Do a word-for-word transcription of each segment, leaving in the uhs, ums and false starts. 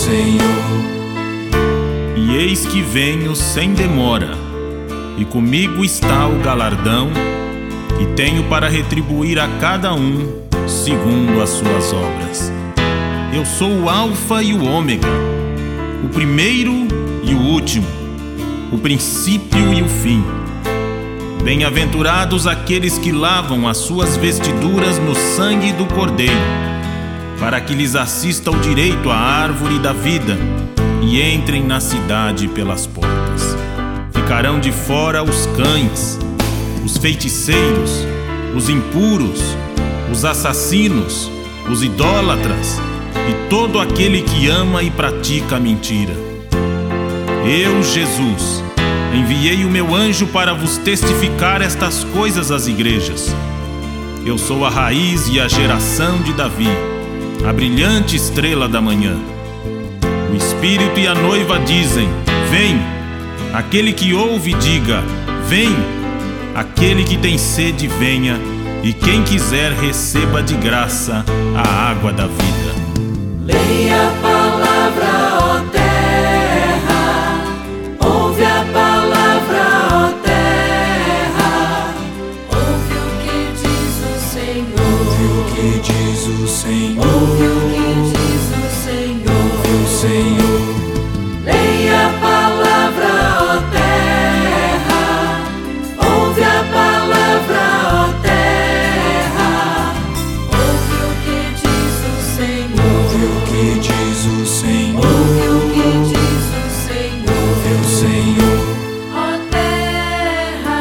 Senhor. E eis que venho sem demora, e comigo está o galardão, e tenho para retribuir a cada um segundo as suas obras. Eu sou o Alfa e o Ômega, o primeiro e o último, o princípio e o fim. Bem-aventurados aqueles que lavam as suas vestiduras no sangue do Cordeiro, para que lhes assista o direito à árvore da vida e entrem na cidade pelas portas. Ficarão de fora os cães, os feiticeiros, os impuros, os assassinos, os idólatras e todo aquele que ama e pratica a mentira. Eu, Jesus, enviei o meu anjo para vos testificar estas coisas às igrejas. Eu sou a raiz e a geração de Davi, a brilhante estrela da manhã. O Espírito e a noiva dizem: vem. Aquele que ouve, diga: vem. Aquele que tem sede, venha. E quem quiser, receba de graça a água da vida. Leia a palavra, ó terra. Ouve a palavra, ó terra. Ouve o que diz o Senhor. Ouve o que diz o Senhor. Ouve o que diz o Senhor. Ouve o Senhor. Leia a palavra, ó terra. Ouve a palavra, ó terra. Ouve o que diz o Senhor. Ouve o que diz o Senhor. Ouve o que diz o Senhor. Ouve o Senhor. Ó terra,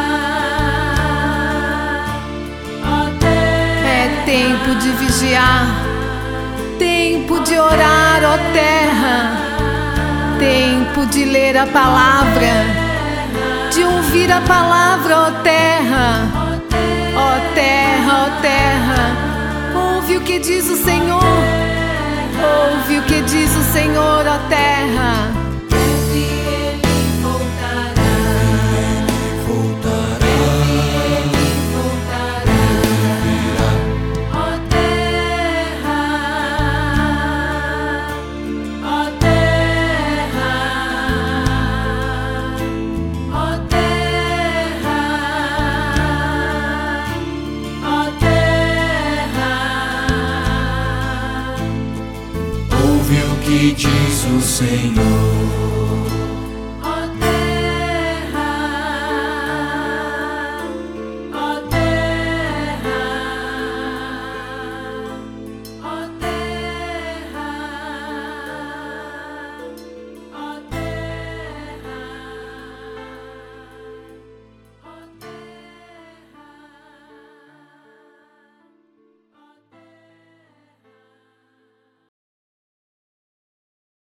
ó terra. É tempo de vigiar, tempo de orar, ó terra. Tempo de ler a palavra, de ouvir a palavra, ó terra. Ó terra, ó terra, ouve o que diz o Senhor. Ouve o que diz o Senhor, ó terra. Breve ele voltará. Ele voltará. Ele voltará. Ó terra, ó terra, ó terra, ó terra. Ouve o que diz o Senhor.